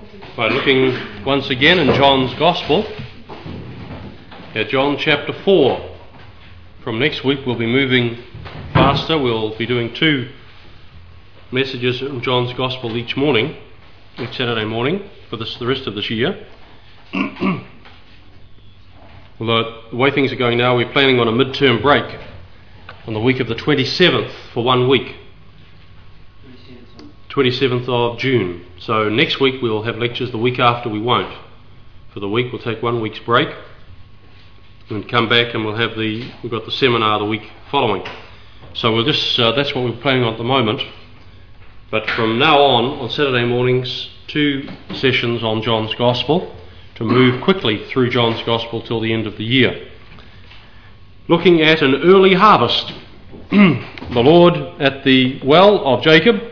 by looking once again in John's Gospel at John chapter 4. From next week we'll be moving faster. We'll be doing 2 messages in John's Gospel each morning, each Saturday morning for the rest of this year. Although the way things are going now, we're planning on a mid-term break on the week of the 27th for 1 week. 27th of June. So next week we'll have lectures, the week after we won't. For the week we'll take 1 week's break and come back, and we've got the seminar the week following. So we'll just, that's what we're planning on at the moment. But from now on Saturday mornings, 2 sessions on John's Gospel to move quickly through John's Gospel till the end of the year. Looking at an early harvest. The Lord at the well of Jacob,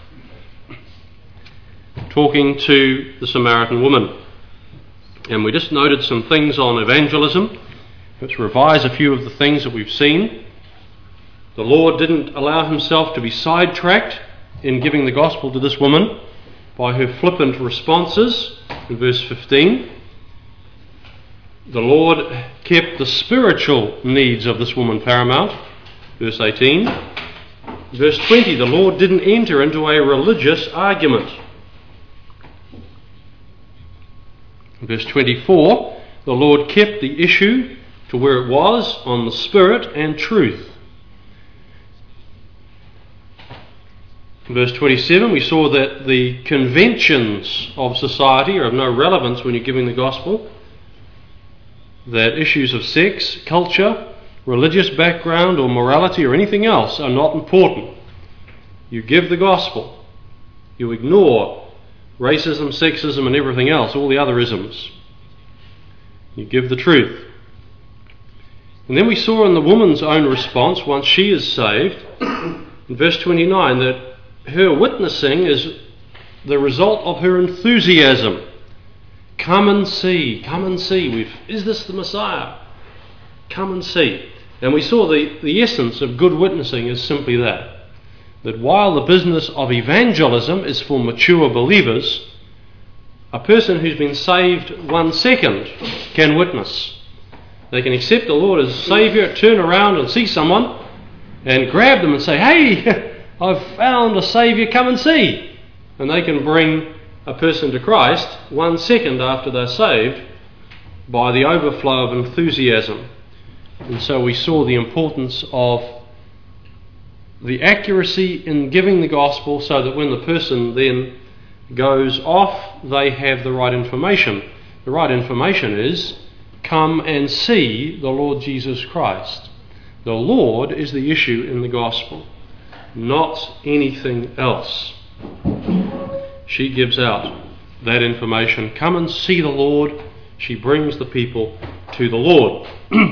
talking to the Samaritan woman. And we just noted some things on evangelism. Let's revise a few of the things that we've seen. The Lord didn't allow himself to be sidetracked in giving the gospel to this woman by her flippant responses in verse 15. The Lord kept the spiritual needs of this woman paramount, verse 18. Verse 20, the Lord didn't enter into a religious argument. Verse 24, the Lord kept the issue to where it was on the Spirit and truth. In verse 27, we saw that the conventions of society are of no relevance when you're giving the gospel, that issues of sex, culture, religious background or morality or anything else are not important. You give the gospel. You ignore racism, sexism and everything else, all the other isms. You give the truth. And then we saw in the woman's own response, once she is saved, in verse 29, that her witnessing is the result of her enthusiasm. Come and see, is this the Messiah? Come and see. And we saw the essence of good witnessing is simply that while the business of evangelism is for mature believers, a person who's been saved 1 second can witness. They can accept the Lord as Saviour, turn around and see someone and grab them and say, hey, I've found a Saviour, come and see. And they can bring a person to Christ 1 second after they're saved by the overflow of enthusiasm. And so we saw the importance of the accuracy in giving the gospel so that when the person then goes off, they have the right information. The right information is, come and see the Lord Jesus Christ. The Lord is the issue in the gospel, not anything else. She gives out that information. Come and see the Lord. She brings the people to the Lord.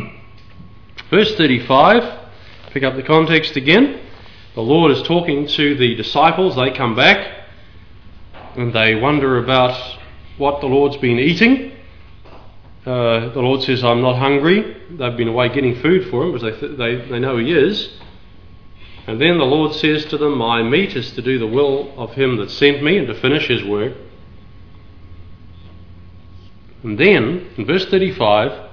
Verse 35, pick up the context again. The Lord is talking to the disciples. They come back and they wonder about what the Lord's been eating. The Lord says, I'm not hungry. They've been away getting food for him because they know he is. And then the Lord says to them, my meat is to do the will of him that sent me and to finish his work. And then, in verse 35,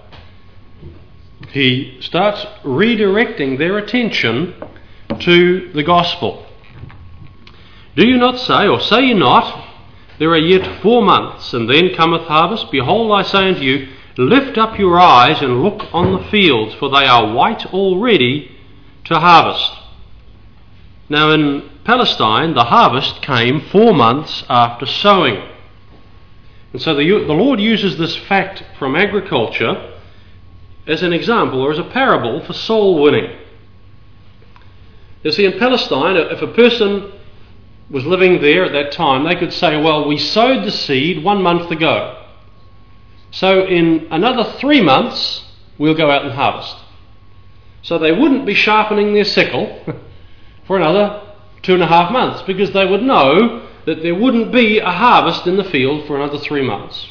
he starts redirecting their attention to the gospel. Do you not say, or say you not, there are yet 4 months, and then cometh harvest? Behold, I say unto you, lift up your eyes and look on the fields, for they are white already to harvest. Now in Palestine, the harvest came 4 months after sowing. And so the Lord uses this fact from agriculture as an example or as a parable for soul winning. You see, in Palestine, if a person was living there at that time, they could say, well, we sowed the seed 1 month ago. So in another 3 months, we'll go out and harvest. So they wouldn't be sharpening their sickle for another 2.5 months, because they would know that there wouldn't be a harvest in the field for another 3 months.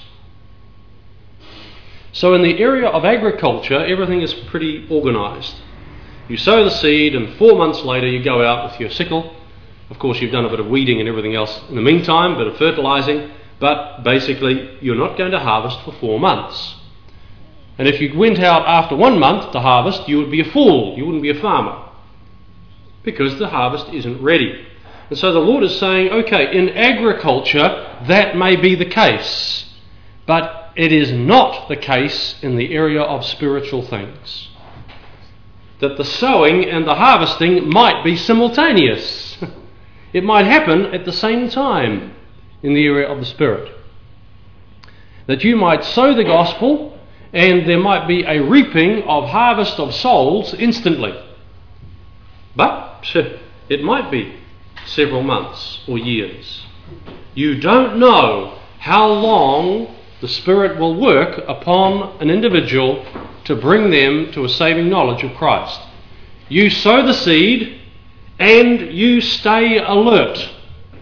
So in the area of agriculture, everything is pretty organised. You sow the seed and 4 months later you go out with your sickle. Of course you've done a bit of weeding and everything else in the meantime, a bit of fertilising, but basically you're not going to harvest for 4 months. And if you went out after 1 month to harvest, you would be a fool, you wouldn't be a farmer, because the harvest isn't ready. And so the Lord is saying, okay, in agriculture that may be the case, but it is not the case in the area of spiritual things. That the sowing and the harvesting might be simultaneous. It might happen at the same time in the area of the Spirit. That you might sow the gospel and there might be a reaping of harvest of souls instantly. But it might be several months or years. You don't know how long the Spirit will work upon an individual to bring them to a saving knowledge of Christ. You sow the seed and you stay alert.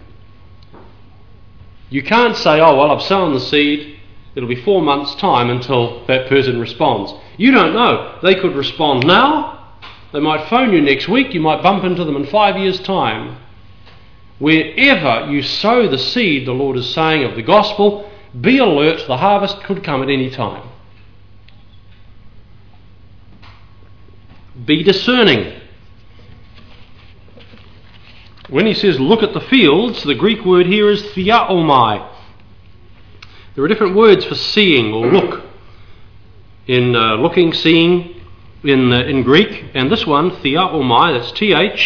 You can't say, oh well, I've sown the seed, it'll be 4 months' time until that person responds. You don't know. They could respond now, they might phone you next week, you might bump into them in 5 years' time. Wherever you sow the seed, the Lord is saying, of the gospel, be alert, the harvest could come at any time. Be discerning. When he says look at the fields, the Greek word here is theaomai. There are different words for seeing or look. In looking, seeing in Greek, and this one, theaomai, that's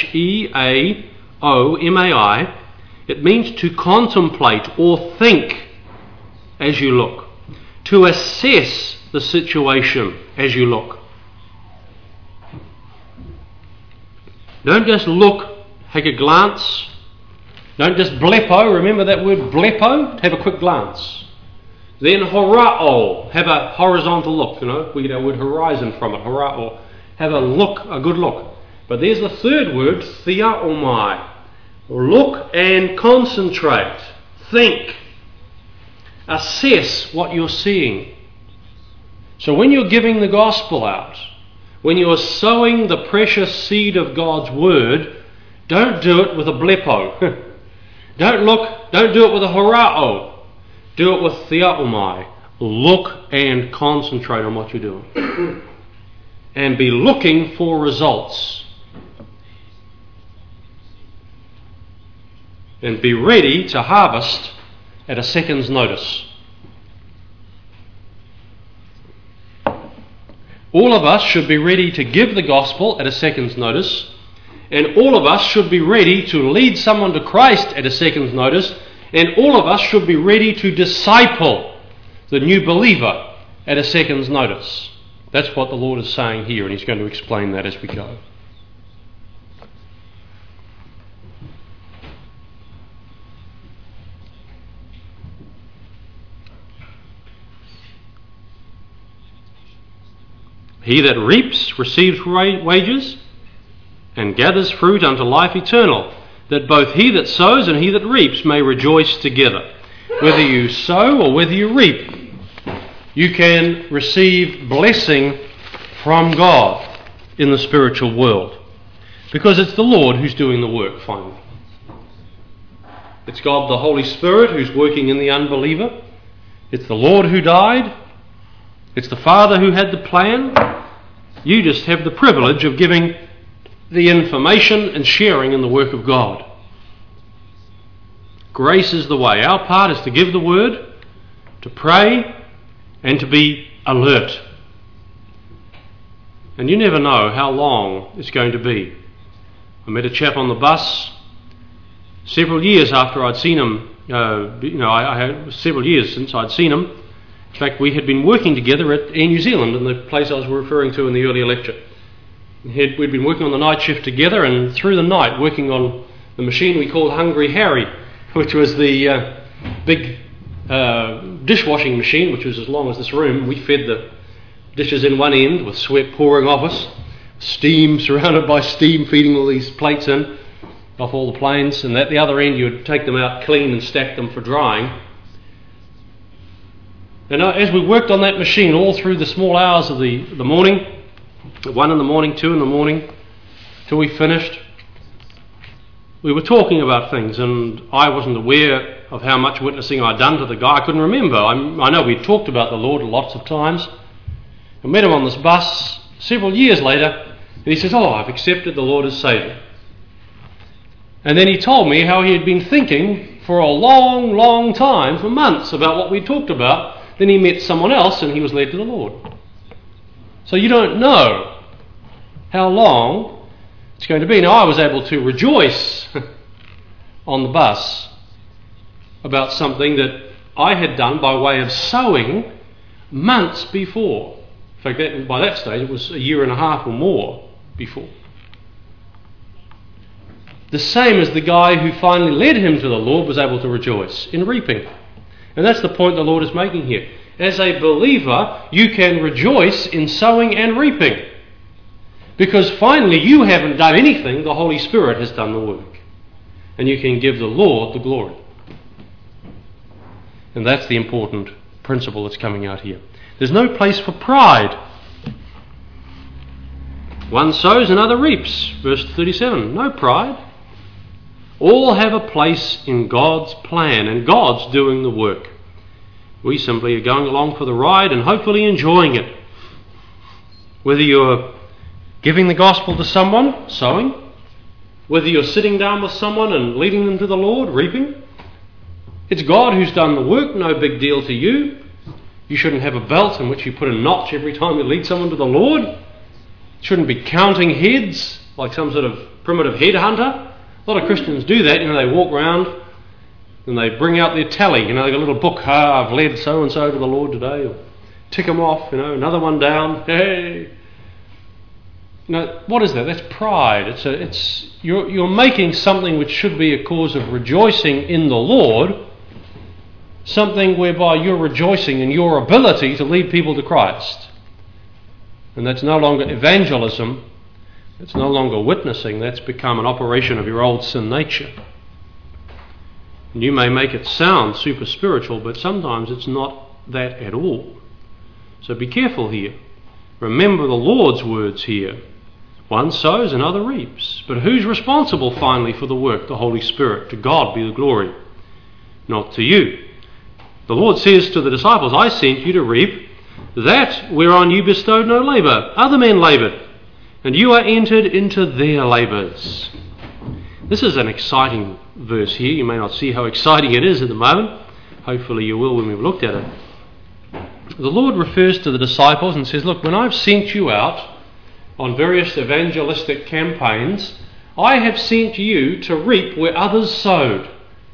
T-H-E-A-O-M-A-I, it means to contemplate or think as you look, to assess the situation as you look. Don't just look, take a glance. Don't just blepo, remember that word blepo? Have a quick glance. Then horao, have a horizontal look. We get our word horizon from it, horao. Have a look, a good look. But there's the third word, theaomai. Look and concentrate. Think. Assess what you're seeing. So when you're giving the gospel out, when you're sowing the precious seed of God's word, don't do it with a blepo. Don't do it with a horao. Do it with theaomai. Look and concentrate on what you're doing. And be looking for results. And be ready to harvest at a second's notice. All of us should be ready to give the gospel at a second's notice, and all of us should be ready to lead someone to Christ at a second's notice, and all of us should be ready to disciple the new believer at a second's notice. That's what the Lord is saying here, and He's going to explain that as we go. He that reaps receives wages, and gathers fruit unto life eternal, that both he that sows and he that reaps may rejoice together. Whether you sow or whether you reap, you can receive blessing from God in the spiritual world, because it's the Lord who's doing the work finally. It's God the Holy Spirit who's working in the unbeliever. It's the Lord who died. It's the Father who had the plan. You just have the privilege of giving the information and sharing in the work of God. Grace is the way. Our part is to give the word, to pray, and to be alert. And you never know how long it's going to be. I met a chap on the bus several years after I'd seen him. I had several years since I'd seen him. In fact, we had been working together at Air New Zealand, in the place I was referring to in the earlier lecture. We'd been working on the night shift together, and through the night working on the machine we called Hungry Harry, which was the big dishwashing machine, which was as long as this room. We fed the dishes in one end with sweat pouring off us, steam, surrounded by steam feeding all these plates in off all the planes, and at the other end you would take them out clean and stack them for drying. And as we worked on that machine all through the small hours of the morning, 1 in the morning, 2 in the morning, till we finished, we were talking about things, and I wasn't aware of how much witnessing I'd done to the guy. I couldn't remember. I know we'd talked about the Lord lots of times. I met him on this bus several years later, and he says, I've accepted the Lord as Saviour. And then he told me how he had been thinking for a long, long time, for months, about what we talked about. Then he met someone else and he was led to the Lord. So you don't know how long it's going to be. Now, I was able to rejoice on the bus about something that I had done by way of sowing months before. In fact, by that stage it was a year and a half or more before. The same as the guy who finally led him to the Lord was able to rejoice in reaping. And that's the point the Lord is making here. As a believer, you can rejoice in sowing and reaping. Because finally you haven't done anything, the Holy Spirit has done the work. And you can give the Lord the glory. And that's the important principle that's coming out here. There's no place for pride. One sows, another reaps. Verse 37, no pride. All have a place in God's plan, and God's doing the work. We simply are going along for the ride and hopefully enjoying it. Whether you're giving the gospel to someone, sowing, whether you're sitting down with someone and leading them to the Lord, reaping, it's God who's done the work, no big deal to you. You shouldn't have a belt in which you put a notch every time you lead someone to the Lord. You shouldn't be counting heads like some sort of primitive headhunter. A lot of Christians do that. They walk around and they bring out their tally. They've got a little book. I've led so-and-so to the Lord today. Or tick them off, another one down. Hey. What is that? That's pride. You're making something which should be a cause of rejoicing in the Lord, something whereby you're rejoicing in your ability to lead people to Christ. And that's no longer evangelism. It's no longer witnessing. That's become an operation of your old sin nature. And you may make it sound super spiritual, but sometimes it's not that at all. So be careful here. Remember the Lord's words here. One sows, another reaps. But who's responsible finally for the work? The Holy Spirit. To God be the glory, not to you. The Lord says to the disciples, I sent you to reap that whereon you bestowed no labour. Other men laboured, and you are entered into their labours. This is an exciting verse here. You may not see how exciting it is at the moment. Hopefully you will when we've looked at it. The Lord refers to the disciples and says, look, when I've sent you out on various evangelistic campaigns, I have sent you to reap where others sowed.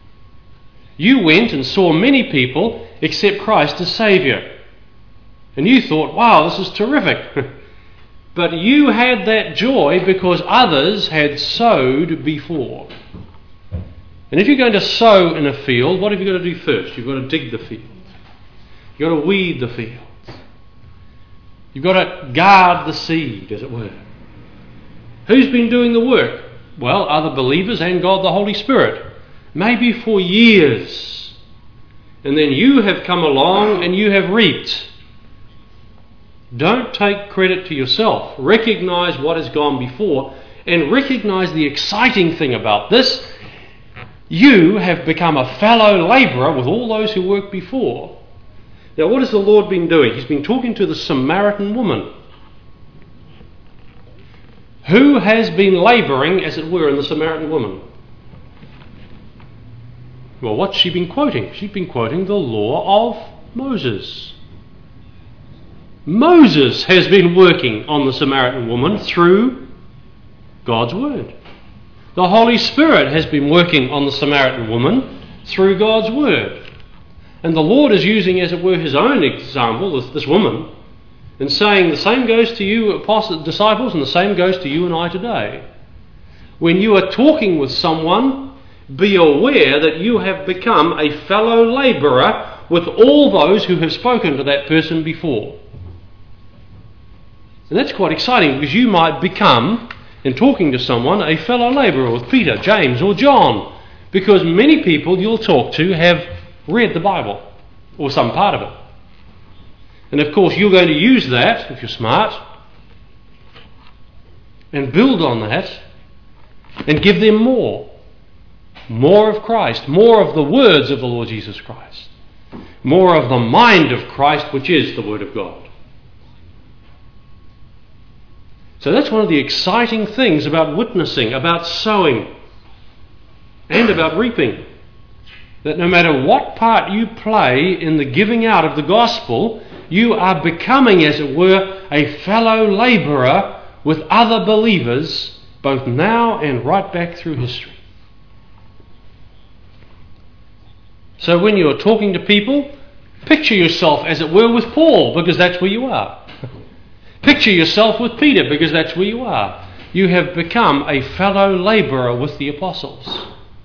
You went and saw many people accept Christ as Saviour. And you thought, wow, this is terrific. But you had that joy because others had sowed before. And if you're going to sow in a field, what have you got to do first? You've got to dig the field. You've got to weed the field. You've got to guard the seed, as it were. Who's been doing the work? Well, other believers and God the Holy Spirit. Maybe for years. And then you have come along and you have reaped. Don't take credit to yourself. Recognize what has gone before and recognize the exciting thing about this. You have become a fellow labourer with all those who worked before. Now, what has the Lord been doing? He's been talking to the Samaritan woman, who has been labouring, as it were, in the Samaritan woman. Well, what's she been quoting? She's been quoting the law of Moses. Moses has been working on the Samaritan woman through God's Word. The Holy Spirit has been working on the Samaritan woman through God's Word. And the Lord is using, as it were, his own example, this woman, and saying the same goes to you, apostles, disciples, and the same goes to you and I today. When you are talking with someone, be aware that you have become a fellow labourer with all those who have spoken to that person before. And that's quite exciting, because you might become, in talking to someone, a fellow labourer with Peter, James or John, because many people you'll talk to have read the Bible, or some part of it. And of course you're going to use that, if you're smart, and build on that, and give them more. More of Christ, more of the words of the Lord Jesus Christ, more of the mind of Christ, which is the Word of God. So that's one of the exciting things about witnessing, about sowing, and about reaping. That no matter what part you play in the giving out of the gospel, you are becoming, as it were, a fellow labourer with other believers, both now and right back through history. So when you're talking to people, picture yourself, as it were, with Paul, because that's where you are. Picture yourself with Peter, because that's where you are. You have become a fellow labourer with the apostles.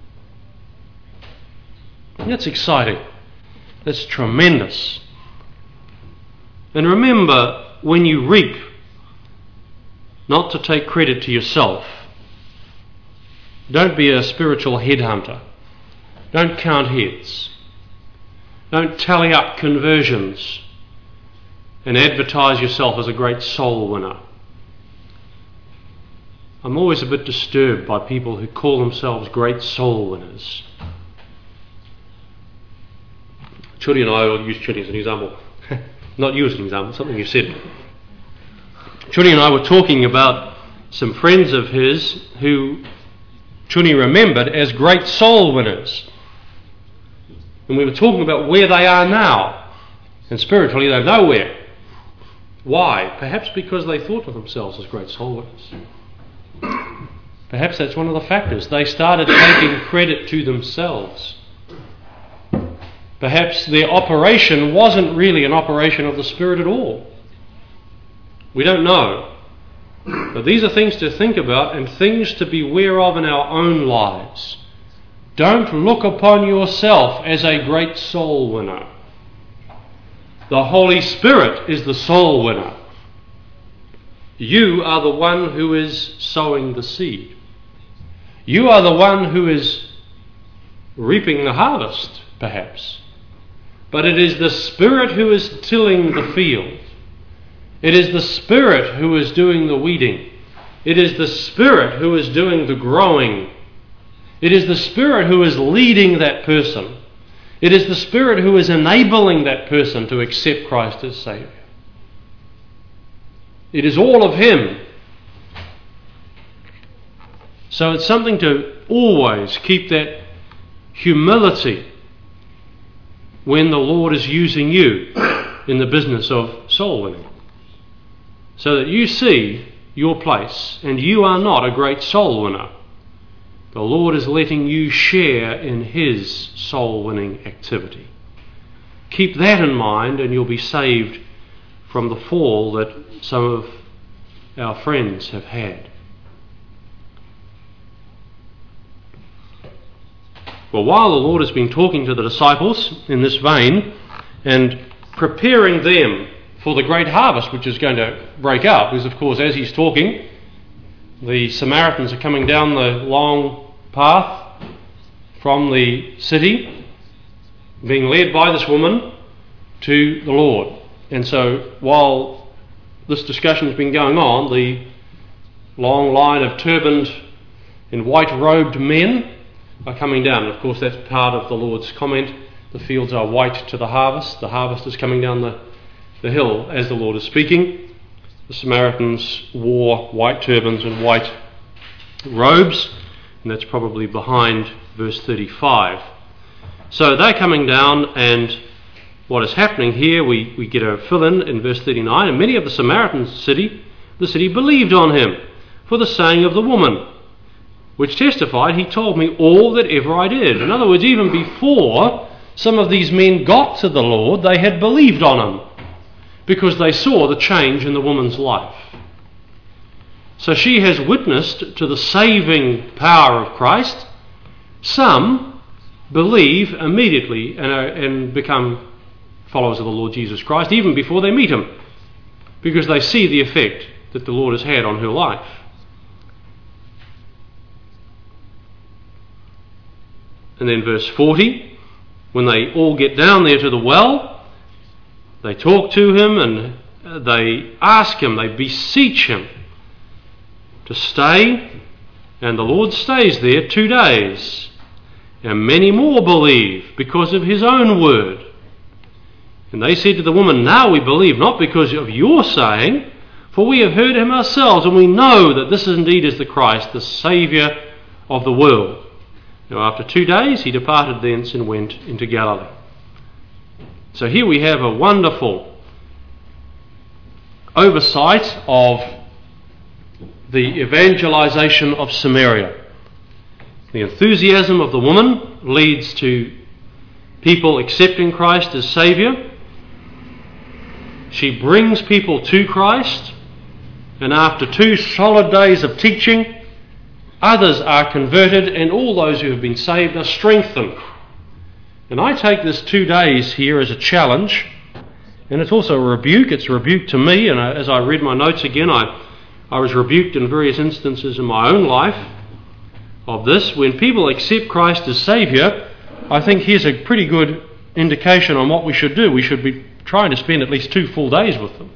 That's exciting. That's tremendous. And remember, when you reap, not to take credit to yourself. Don't be a spiritual headhunter. Don't count heads. Don't tally up conversions and advertise yourself as a great soul winner. I'm always a bit disturbed by people who call themselves great soul winners. Chudi and I will use Chudi as an example. Not you as an example, something you said. Chudi and I were talking about some friends of his who Chudi remembered as great soul winners. And we were talking about where they are now. And spiritually they're nowhere. Why? Perhaps because they thought of themselves as great soul winners. Perhaps that's one of the factors. They started taking credit to themselves. Perhaps their operation wasn't really an operation of the Spirit at all. We don't know. But these are things to think about and things to beware of in our own lives. Don't look upon yourself as a great soul winner. The Holy Spirit is the soul winner. You are the one who is sowing the seed. You are the one who is reaping the harvest, perhaps. But it is the Spirit who is tilling the field. It is the Spirit who is doing the weeding. It is the Spirit who is doing the growing. It is the Spirit who is leading that person. It is the Spirit who is enabling that person to accept Christ as Saviour. It is all of Him. So it's something to always keep that humility when the Lord is using you in the business of soul winning. So that you see your place and you are not a great soul winner. The Lord is letting you share in His soul winning activity. Keep that in mind and you'll be saved from the fall that some of our friends have had. Well, while the Lord has been talking to the disciples in this vein and preparing them for the great harvest which is going to break out, because of course as He's talking, the Samaritans are coming down the long path from the city, being led by this woman to the Lord. And so while this discussion has been going on, the long line of turbaned and white-robed men are coming down. And of course that's part of the Lord's comment. The fields are white to the harvest. The harvest is coming down the hill as the Lord is speaking. The Samaritans wore white turbans and white robes, and that's probably behind verse 35. So they're coming down, and what is happening here, we get a fill-in in verse 39, and many of the Samaritans the city believed on Him for the saying of the woman, which testified, He told me all that ever I did. In other words, even before some of these men got to the Lord, they had believed on Him because they saw the change in the woman's life. So she has witnessed to the saving power of Christ. Some believe immediately and become followers of the Lord Jesus Christ even before they meet Him, because they see the effect that the Lord has had on her life. And then verse 40, when they all get down there to the well, they talk to Him and they ask Him, they beseech Him to stay, and the Lord stays there 2 days. and many more believe because of his own word. And they said to the woman, now we believe, not because of your saying, for we have heard him ourselves, and we know that this indeed is the Christ, the Saviour of the world. Now after 2 days he departed thence and went into Galilee. So here we have a wonderful oversight of the evangelization of Samaria. The enthusiasm of the woman leads to people accepting Christ as Saviour. She brings people to Christ, and after 2 solid days of teaching, others are converted, and all those who have been saved are strengthened. And I take this 2 days here as a challenge, and it's also a rebuke. It's a rebuke to me, and as I read my notes again, I was rebuked in various instances in my own life of this. When people accept Christ as Saviour, I think here's a pretty good indication on what we should do. We should be trying to spend at least 2 full days with them.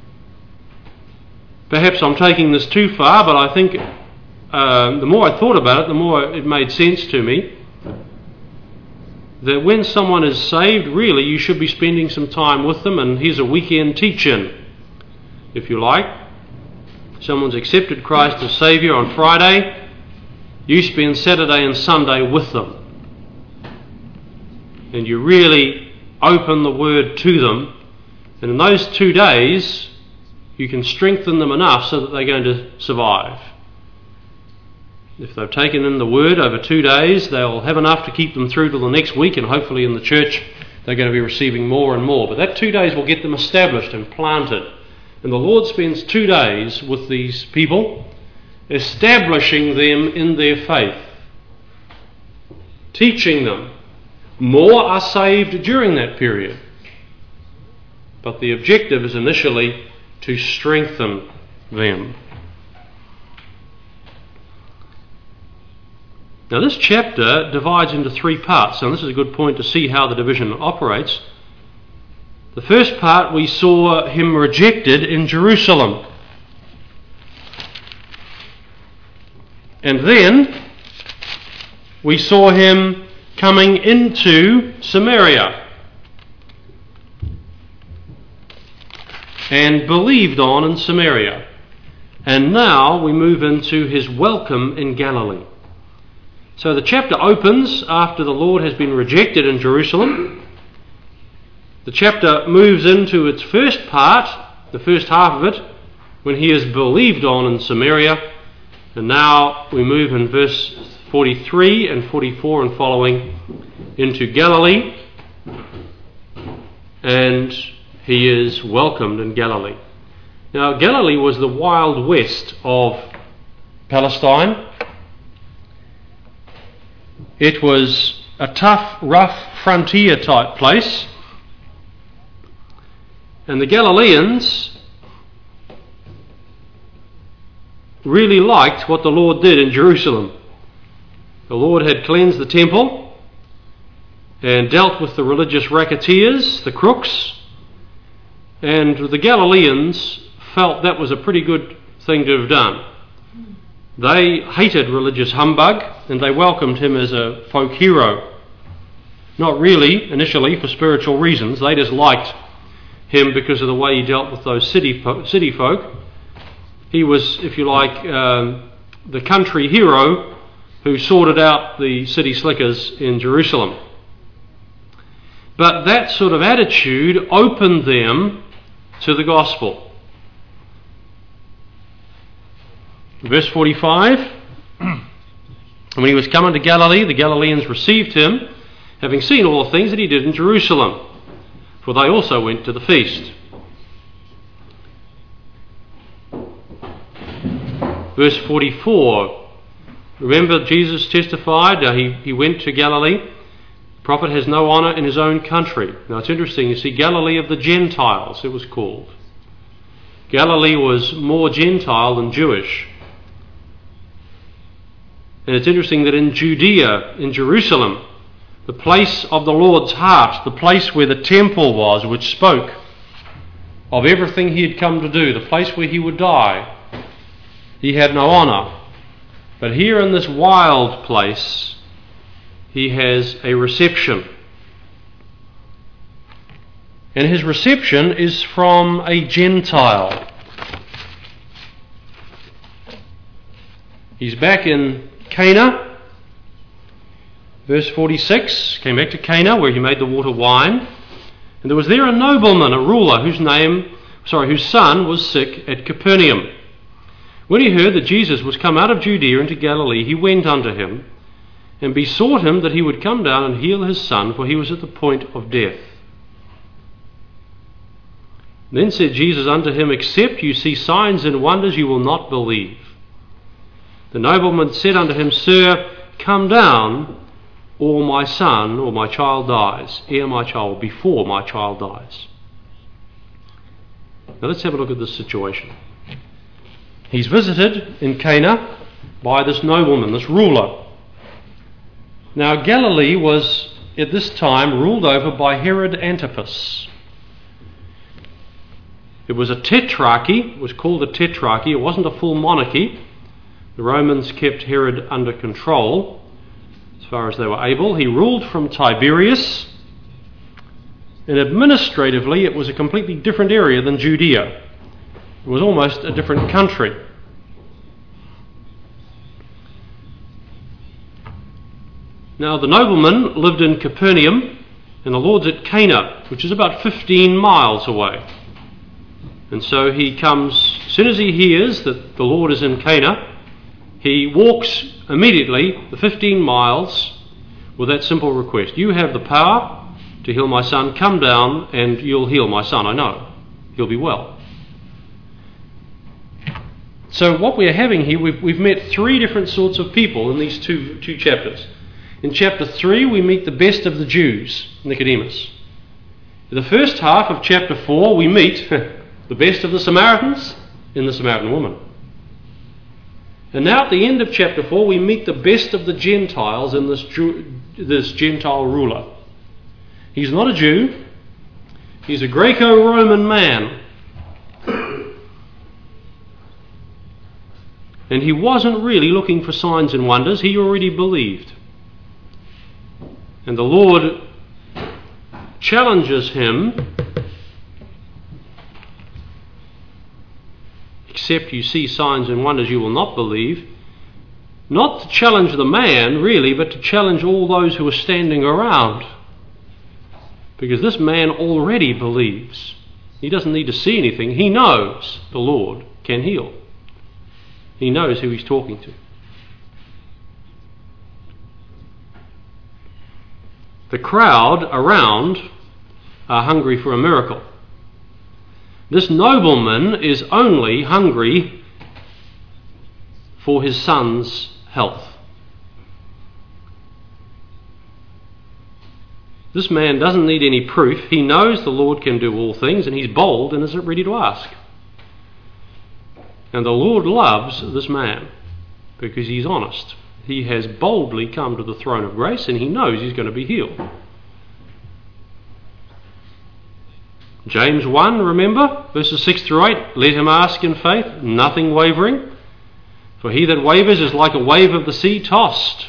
Perhaps I'm taking this too far, but I think the more I thought about it, the more it made sense to me that when someone is saved, really you should be spending some time with them, and here's a weekend teach-in, if you like. Someone's accepted Christ as Saviour on Friday, you spend Saturday and Sunday with them, and you really open the Word to them, and in those 2 days you can strengthen them enough so that they're going to survive. If they've taken in the Word over 2 days, they'll have enough to keep them through till the next week, and hopefully in the church they're going to be receiving more and more. But that 2 days will get them established and planted. And the Lord spends 2 days with these people, establishing them in their faith, teaching them. More are saved during that period. But the objective is initially to strengthen them. Now this chapter divides into 3 parts, and this is a good point to see how the division operates. The first part, we saw him rejected in Jerusalem. And then we saw him coming into Samaria and believed on in Samaria. And now we move into his welcome in Galilee. So the chapter opens after the Lord has been rejected in Jerusalem. The chapter moves into its first part, the first half of it, when he is believed on in Samaria. And now we move in verse 43 and 44 and following into Galilee, and he is welcomed in Galilee. Now Galilee was the wild west of Palestine. It was a tough, rough, frontier type place. And the Galileans really liked what the Lord did in Jerusalem. The Lord had cleansed the temple and dealt with the religious racketeers, the crooks, and the Galileans felt that was a pretty good thing to have done. They hated religious humbug, and they welcomed him as a folk hero. Not really, initially, for spiritual reasons. They just liked him because of the way he dealt with those city folk. He was, if you like, the country hero who sorted out the city slickers in Jerusalem. But that sort of attitude opened them to the gospel. Verse 45, when he was coming to Galilee, the Galileans received him, having seen all the things that he did in Jerusalem, for they also went to the feast. Verse 44, remember Jesus testified, he went to Galilee. The prophet has no honour in his own country. Now it's interesting, you see, Galilee of the Gentiles it was called. Galilee was more Gentile than Jewish. And it's interesting that in Judea, in Jerusalem, the place of the Lord's heart, the place where the temple was, which spoke of everything he had come to do, the place where he would die, he had no honour. But here in this wild place, he has a reception. And his reception is from a Gentile. He's back in Cana. Verse 46, came back to Cana where he made the water wine. And there was there a nobleman, a ruler, whose son was sick at Capernaum. When he heard that Jesus was come out of Judea into Galilee, he went unto him and besought him that he would come down and heal his son, for he was at the point of death. Then said Jesus unto him, Except you see signs and wonders, you will not believe. The nobleman said unto him, Sir, come down, or my son or my child dies, before my child dies. Now let's have a look at this situation. He's visited in Cana by this nobleman, this ruler. Now Galilee was at this time ruled over by Herod Antipas. It was a tetrarchy, it was called a tetrarchy, it wasn't a full monarchy. The Romans kept Herod under control as far as they were able. He ruled from Tiberias, and administratively it was a completely different area than Judea. It was almost a different country. Now the nobleman lived in Capernaum, and the Lord's at Cana, which is about 15 miles away. And so he comes, as soon as he hears that the Lord is in Cana, he walks immediately the 15 miles with that simple request. You have the power to heal my son. Come down and you'll heal my son. I know. He'll be well. So what we're having here, we've met three different sorts of people in these two chapters. In chapter 3, we meet the best of the Jews, Nicodemus. In the first half of chapter 4, we meet the best of the Samaritans in the Samaritan woman. And now at the end of chapter 4, we meet the best of the Gentiles in this Gentile ruler. He's not a Jew. He's a Greco-Roman man. And he wasn't really looking for signs and wonders. He already believed. And the Lord challenges him, except you see signs and wonders, you will not believe. Not to challenge the man, really, but to challenge all those who are standing around. Because this man already believes. He doesn't need to see anything. He knows the Lord can heal. He knows who he's talking to. The crowd around are hungry for a miracle. This nobleman is only hungry for his son's health. This man doesn't need any proof. He knows the Lord can do all things, and he's bold and is ready to ask. And the Lord loves this man because he's honest. He has boldly come to the throne of grace, and he knows he's going to be healed. James 1, remember, verses 6 through 8, let him ask in faith, nothing wavering. For he that wavers is like a wave of the sea tossed.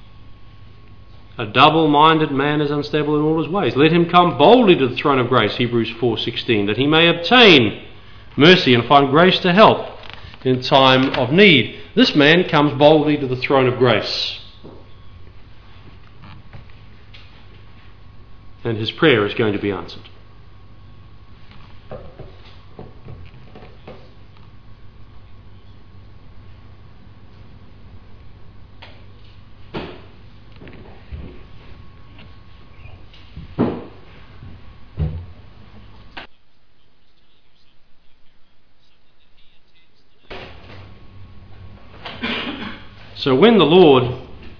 A double-minded man is unstable in all his ways. Let him come boldly to the throne of grace, Hebrews 4:16, that he may obtain mercy and find grace to help in time of need. This man comes boldly to the throne of grace. And his prayer is going to be answered. So when the Lord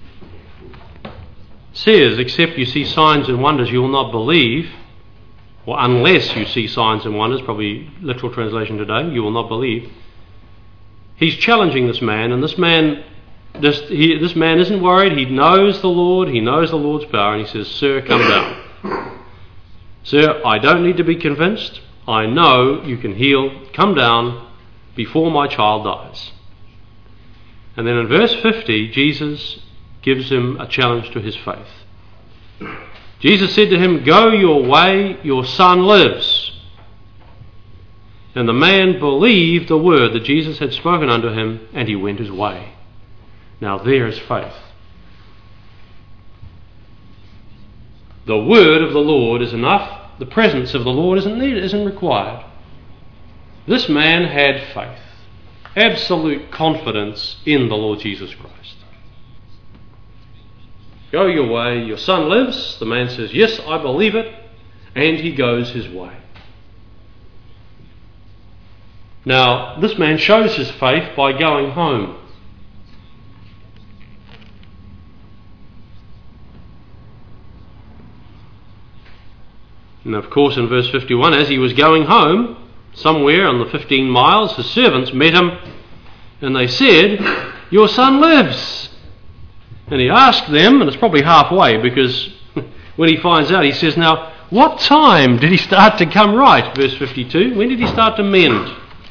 says, except you see signs and wonders, you will not believe, or unless you see signs and wonders, probably literal translation today, you will not believe, he's challenging this man, and this man isn't worried. He knows the Lord, he knows the Lord's power, and he says, Sir, come down. Sir, I don't need to be convinced. I know you can heal. Come down before my child dies. And then in verse 50, Jesus gives him a challenge to his faith. Jesus said to him, "Go your way, your son lives." And the man believed the word that Jesus had spoken unto him, and he went his way. Now there is faith. The word of the Lord is enough. The presence of the Lord isn't required. This man had faith, absolute confidence in the Lord Jesus Christ. Go your way, your son lives. The man says, "Yes, I believe it," and he goes his way. Now, this man shows his faith by going home. And of course, in verse 51, as he was going home, somewhere on the 15 miles, his servants met him, and they said, "Your son lives." And he asked them, and it's probably halfway, because when he finds out, he says, "Now, what time did he start to come right?" Verse 52, when did he start to mend?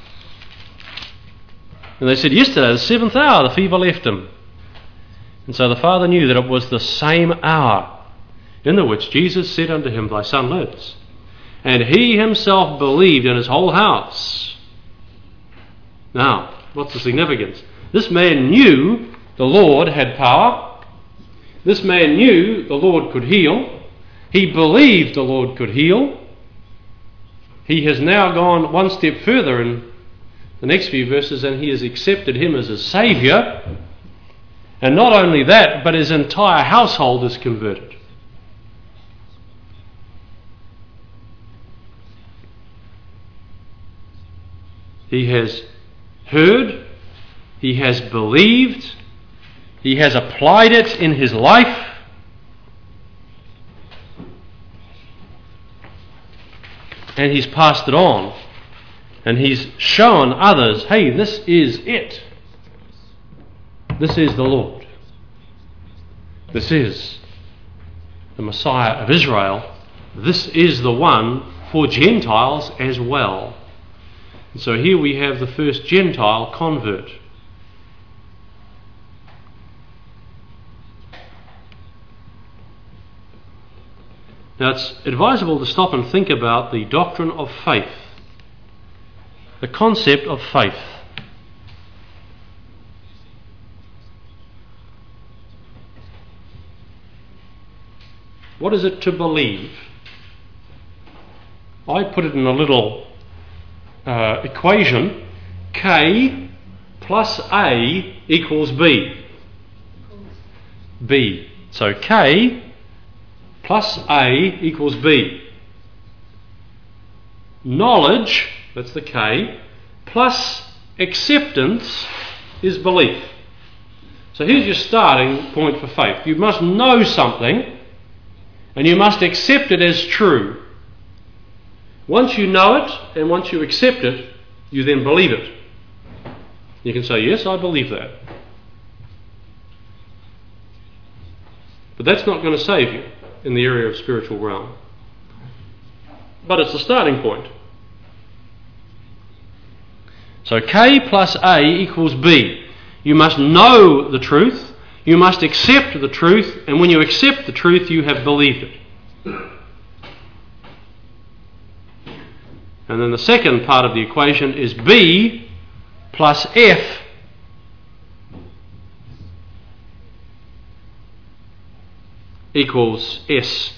And they said, "Yesterday, the 7th hour, the fever left him." And so the father knew that it was the same hour in the which Jesus said unto him, "Thy son lives." And he himself believed in his whole house. Now, what's the significance? This man knew the Lord had power. This man knew the Lord could heal. He believed the Lord could heal. He has now gone one step further in the next few verses, and he has accepted him as a saviour. And not only that, but his entire household is converted. He has heard, he has believed, he has applied it in his life, and he's passed it on, and he's shown others, hey, this is it. This is the Lord. This is the Messiah of Israel. This is the one for Gentiles as well. And so here we have the first Gentile convert. Now it's advisable to stop and think about the doctrine of faith, the concept of faith. What is it to believe? I put it in a little equation. K plus A equals B. B. So K plus A equals B. Knowledge, that's the K, plus acceptance is belief. So here's your starting point for faith. You must know something, and you must accept it as true. Once you know it, and once you accept it, you then believe it. You can say, yes, I believe that. But that's not going to save you in the area of spiritual realm. But it's the starting point. So K plus A equals B. You must know the truth, you must accept the truth, and when you accept the truth, you have believed it. And then the second part of the equation is B plus F equals S.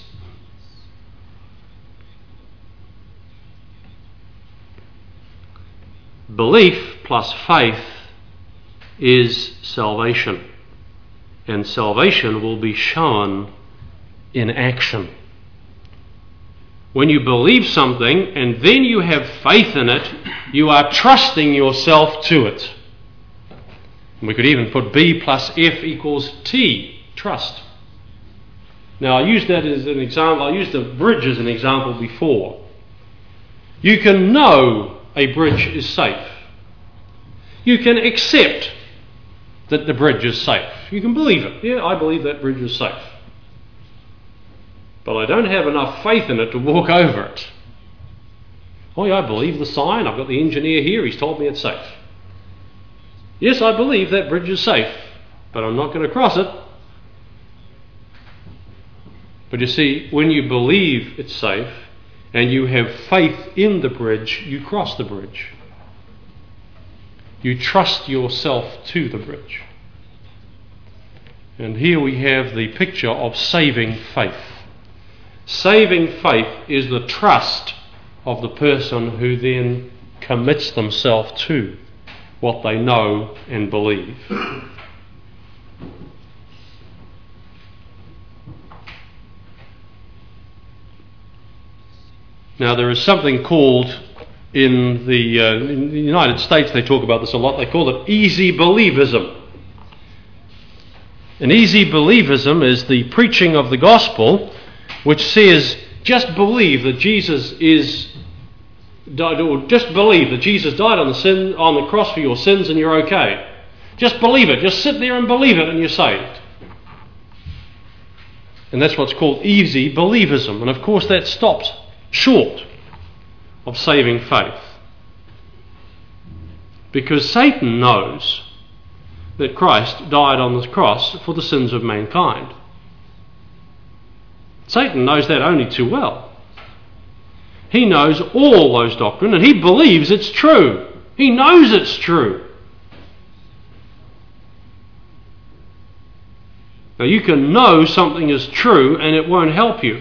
Belief plus faith is salvation, and salvation will be shown in action. When you believe something and then you have faith in it, you are trusting yourself to it. We could even put B plus F equals T, trust. Now I used that as an example, I used the bridge as an example before. You can know a bridge is safe. You can accept that the bridge is safe. You can believe it. Yeah, I believe that bridge is safe. But I don't have enough faith in it to walk over it. Oh yeah, I believe the sign. I've got the engineer here. He's told me it's safe. Yes, I believe that bridge is safe, but I'm not going to cross it But you see, when you believe it's safe and you have faith in the bridge, you cross the bridge. You trust yourself to the bridge. And here we have the picture of saving faith. Saving faith is the trust of the person who then commits themselves to what they know and believe. Now there is something called, in the United States they talk about this a lot, they call it easy believism. And easy believism is the preaching of the gospel which says, just believe that Jesus died on the cross for your sins and you're okay. Just believe it. Just sit there and believe it and you're saved. And that's what's called easy believism. And of course that stops short of saving faith. Because Satan knows that Christ died on the cross for the sins of mankind. Satan knows that only too well. He knows all those doctrine and he believes it's true. He knows it's true. Now you can know something is true and it won't help you.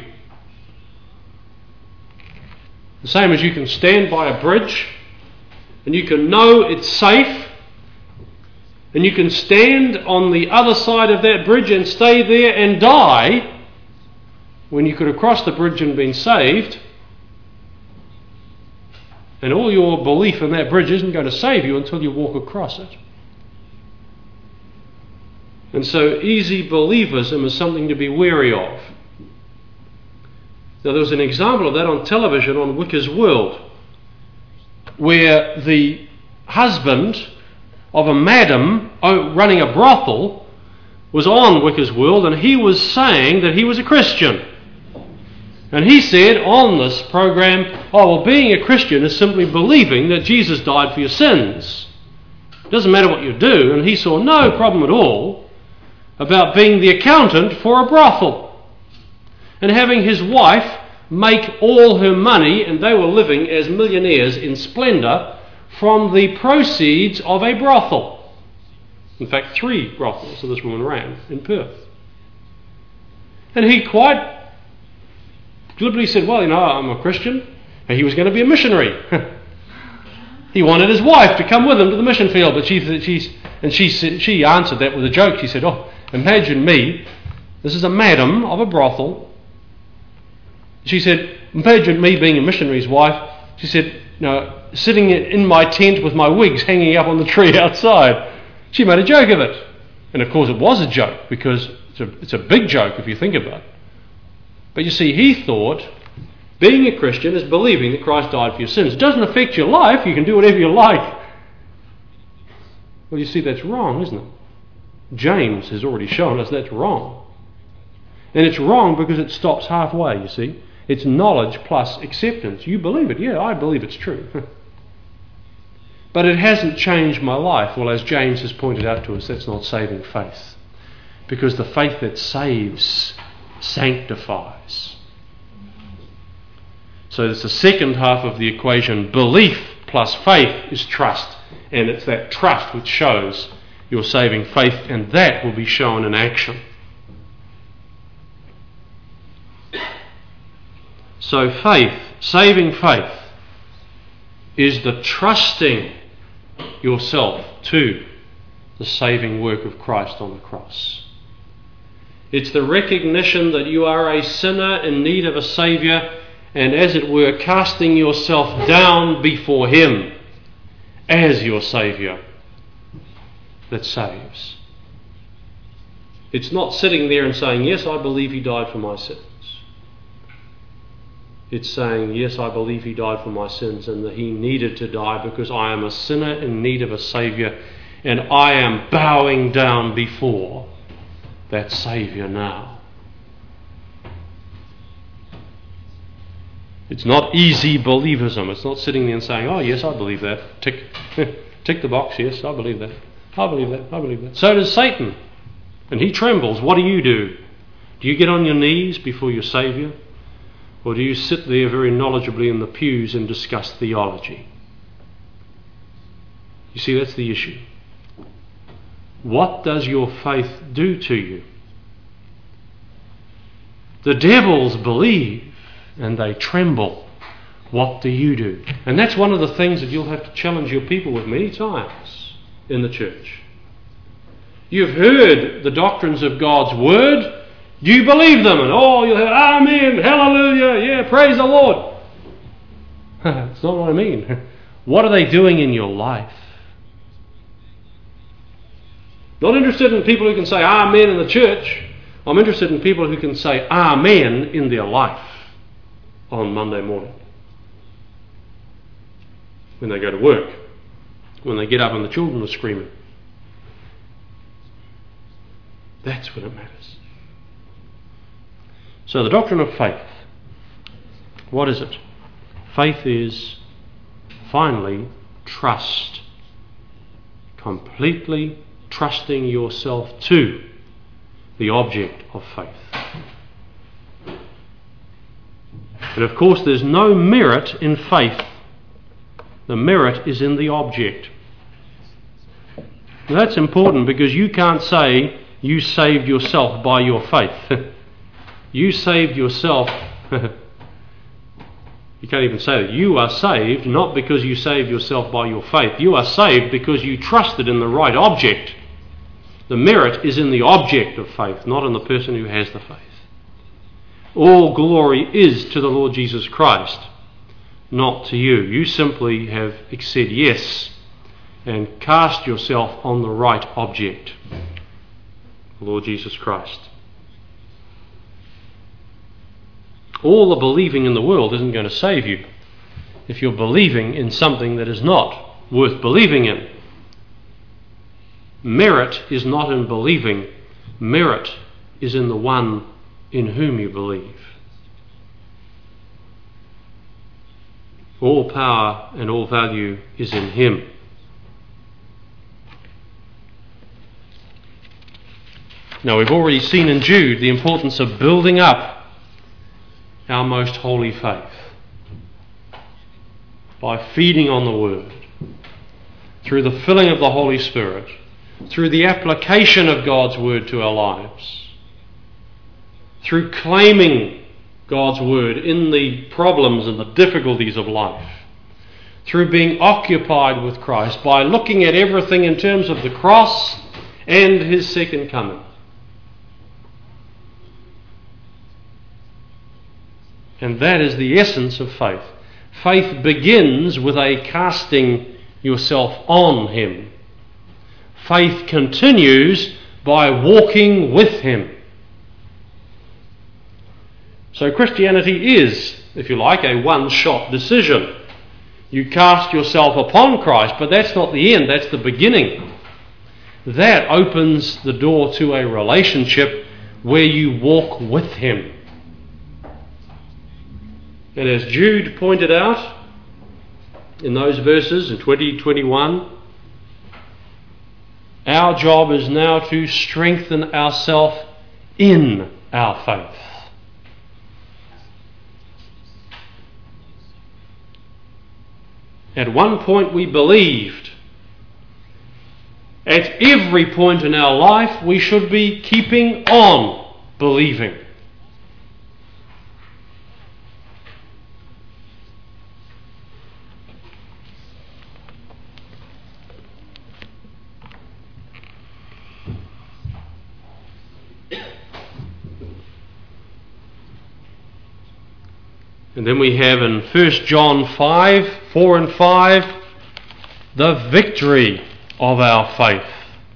The same as you can stand by a bridge and you can know it's safe and you can stand on the other side of that bridge and stay there and die when you could have crossed the bridge and been saved. And all your belief in that bridge isn't going to save you until you walk across it. And so easy believism is something to be wary of. Now there was an example of that on television on Wicker's World, where the husband of a madam running a brothel was on Wicker's World, and he was saying that he was a Christian. And he said on this program, being a Christian is simply believing that Jesus died for your sins. It doesn't matter what you do. And he saw no problem at all about being the accountant for a brothel and having his wife make all her money, and they were living as millionaires in splendour from the proceeds of a brothel. In fact, 3 brothels that this woman ran in Perth. And he quite glibly said, I'm a Christian, and he was going to be a missionary. He wanted his wife to come with him to the mission field, but she answered that with a joke. She said, imagine me, this is a madam of a brothel. She said, imagine me being a missionary's wife. She said, sitting in my tent with my wigs hanging up on the tree outside. She made a joke of it. And of course it was a joke, because it's a big joke if you think about it. But you see, he thought being a Christian is believing that Christ died for your sins. It doesn't affect your life. You can do whatever you like. Well, you see, that's wrong, isn't it? James has already shown us that's wrong. And it's wrong because it stops halfway, you see. It's knowledge plus acceptance. You believe it. Yeah, I believe it's true. But it hasn't changed my life. Well, as James has pointed out to us, that's not saving faith. Because the faith that saves sanctifies. So it's the second half of the equation. Belief plus faith is trust. And it's that trust which shows your saving faith, and that will be shown in action. So faith, saving faith, is the trusting yourself to the saving work of Christ on the cross. It's the recognition that you are a sinner in need of a Saviour, and as it were, casting yourself down before Him as your Saviour that saves. It's not sitting there and saying, yes, I believe He died for my sins. It's saying, yes, I believe He died for my sins and that He needed to die because I am a sinner in need of a Saviour, and I am bowing down before that Saviour now. It's not easy believism. It's not sitting there and saying, yes, I believe that. Tick the box, yes, I believe that. I believe that. I believe that. So does Satan. And he trembles. What do? Do Do you get on your knees before your Saviour? Or do you sit there very knowledgeably in the pews and discuss theology? You see, that's the issue. What does your faith do to you? The devils believe and they tremble. What do you do? And that's one of the things that you'll have to challenge your people with many times in the church. You've heard the doctrines of God's Word. Do you believe them? And you'll hear, Amen, Hallelujah, yeah, praise the Lord. That's not what I mean. What are they doing in your life? Not interested in people who can say Amen in the church. I'm interested in people who can say Amen in their life on Monday morning. When they go to work. When they get up and the children are screaming. That's when it matters. So the doctrine of faith. What is it? Faith is, finally, trust. Completely trusting yourself to the object of faith. And of course there's no merit in faith. The merit is in the object. Now that's important because you can't say you saved yourself by your faith. You saved yourself. You can't even say that. You are saved not because you saved yourself by your faith. You are saved because you trusted in the right object. The merit is in the object of faith, not in the person who has the faith. All glory is to the Lord Jesus Christ, not to you. You simply have said yes and cast yourself on the right object, the Lord Jesus Christ. All the believing in the world isn't going to save you if you're believing in something that is not worth believing in. Merit is not in believing. Merit is in the one in whom you believe. All power and all value is in Him. Now we've already seen in Jude the importance of building up our most holy faith by feeding on the Word, through the filling of the Holy Spirit, through the application of God's Word to our lives, through claiming God's Word in the problems and the difficulties of life, through being occupied with Christ by looking at everything in terms of the cross and His second coming. And that is the essence of faith. Faith begins with a casting yourself on Him. Faith continues by walking with Him. So Christianity is, if you like, a one-shot decision. You cast yourself upon Christ, but that's not the end, that's the beginning. That opens the door to a relationship where you walk with Him. And as Jude pointed out in those verses in 2021, our job is now to strengthen ourselves in our faith. At one point we believed. At every point in our life we should be keeping on believing. And then we have in 1 John 5, 4 and 5, the victory of our faith.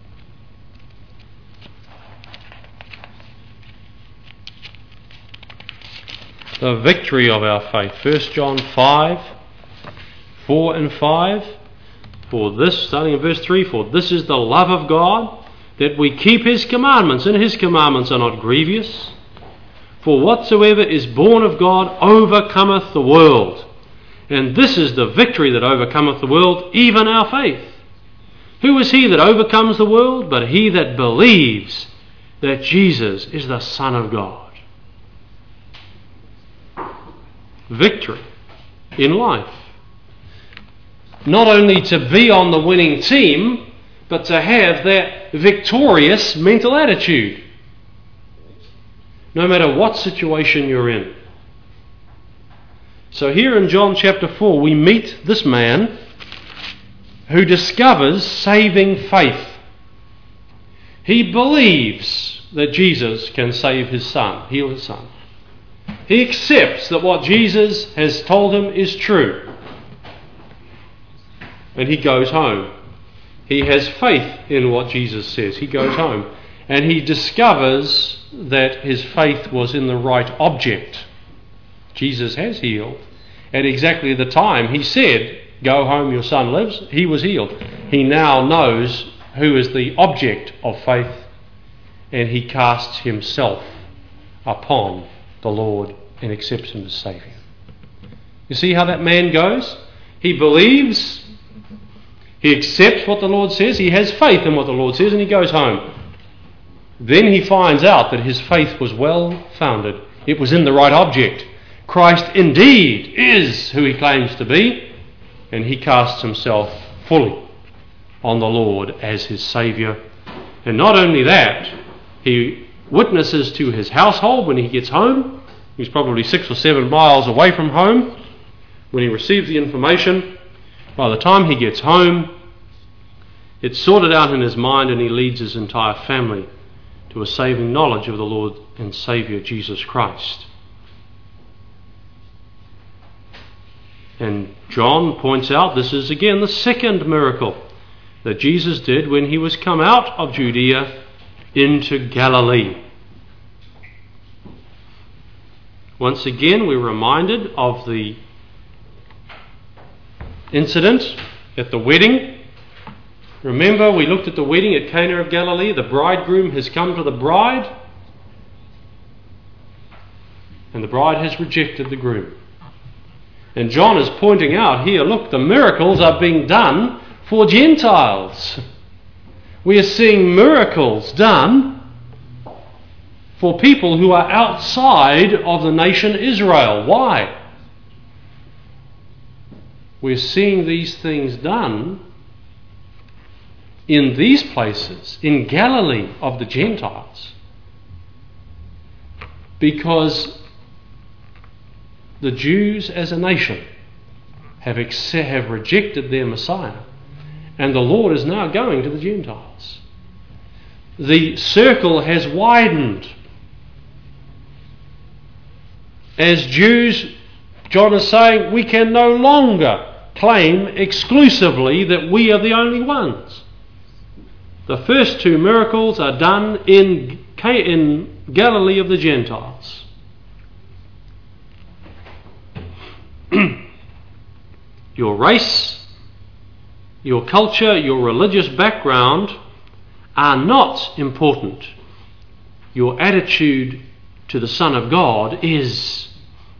The victory of our faith. 1 John 5, 4 and 5. For this, starting in verse 3, for this is the love of God, that we keep His commandments, and His commandments are not grievous. For whatsoever is born of God overcometh the world. And this is the victory that overcometh the world, even our faith. Who is he that overcomes the world? But he that believes that Jesus is the Son of God. Victory in life. Not only to be on the winning team, but to have that victorious mental attitude, no matter what situation you're in. So here in John chapter 4, we meet this man who discovers saving faith. He believes that Jesus can save his son, heal his son. He accepts that what Jesus has told him is true. And he goes home. He has faith in what Jesus says. He goes home. And he discovers that his faith was in the right object. Jesus has healed. At exactly the time he said, "Go home, your son lives," he was healed. He now knows who is the object of faith, and he casts himself upon the Lord and accepts him as Saviour. You see how that man goes? He believes, he accepts what the Lord says, he has faith in what the Lord says, and he goes home. Then he finds out that his faith was well founded. It was in the right object. Christ indeed is who he claims to be, and he casts himself fully on the Lord as his Saviour. And not only that, he witnesses to his household when he gets home. He's probably 6 or 7 miles away from home when he receives the information. By the time he gets home, it's sorted out in his mind, and he leads his entire family to a saving knowledge of the Lord and Saviour Jesus Christ. And John points out this is again the second miracle that Jesus did when he was come out of Judea into Galilee. Once again, we're reminded of the incident at the wedding. Remember, we looked at the wedding at Cana of Galilee. The bridegroom has come to the bride, and the bride has rejected the groom. And John is pointing out here, look, the miracles are being done for Gentiles. We are seeing miracles done for people who are outside of the nation Israel. Why? We're seeing these things done in these places, in Galilee of the Gentiles, because the Jews as a nation have rejected their Messiah, and the Lord is now going to the Gentiles. The circle has widened. As Jews, John is saying, we can no longer claim exclusively that we are the only ones. The first 2 miracles are done in Galilee of the Gentiles. Your race, your culture, your religious background are not important. Your attitude to the Son of God is.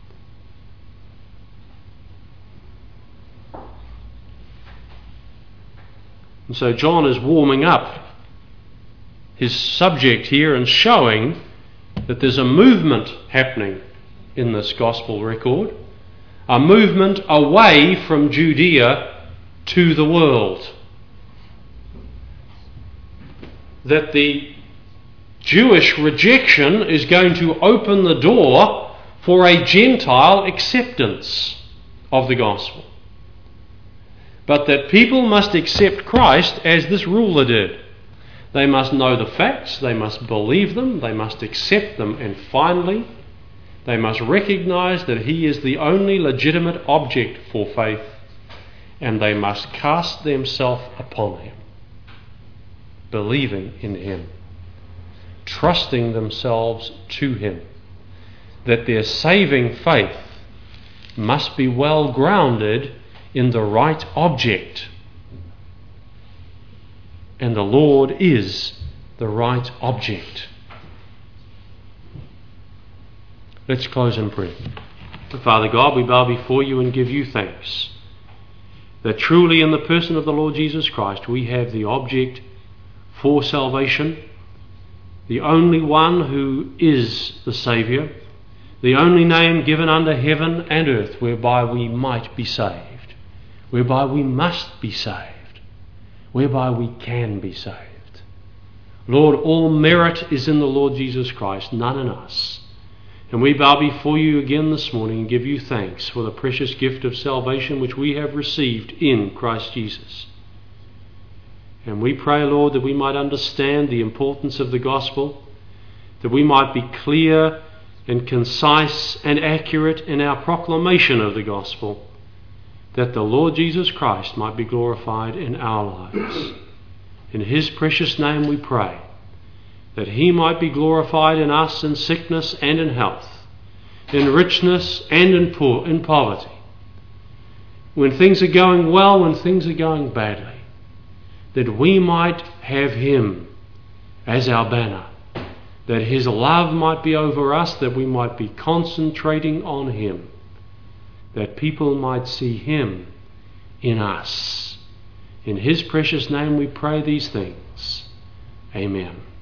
And so John is warming up his subject here and showing that there's a movement happening in this gospel record, a movement away from Judea to the world. That the Jewish rejection is going to open the door for a Gentile acceptance of the gospel. But that people must accept Christ as this ruler did. They must know the facts, they must believe them, they must accept them, and finally, they must recognize that he is the only legitimate object for faith, and they must cast themselves upon him, believing in him, trusting themselves to him, that their saving faith must be well grounded in the right object. And the Lord is the right object. Let's close in prayer. Father God, we bow before you and give you thanks that truly in the person of the Lord Jesus Christ we have the object for salvation, the only one who is the Saviour, the only name given under heaven and earth whereby we might be saved, whereby we must be saved, whereby we can be saved. Lord, all merit is in the Lord Jesus Christ, none in us. And we bow before you again this morning and give you thanks for the precious gift of salvation which we have received in Christ Jesus. And we pray, Lord, that we might understand the importance of the gospel, that we might be clear and concise and accurate in our proclamation of the gospel, that the Lord Jesus Christ might be glorified in our lives. In his precious name we pray, that he might be glorified in us in sickness and in health, in richness and in poverty, when things are going well, when things are going badly, that we might have him as our banner, that his love might be over us, that we might be concentrating on him, that people might see him in us. In his precious name we pray these things. Amen.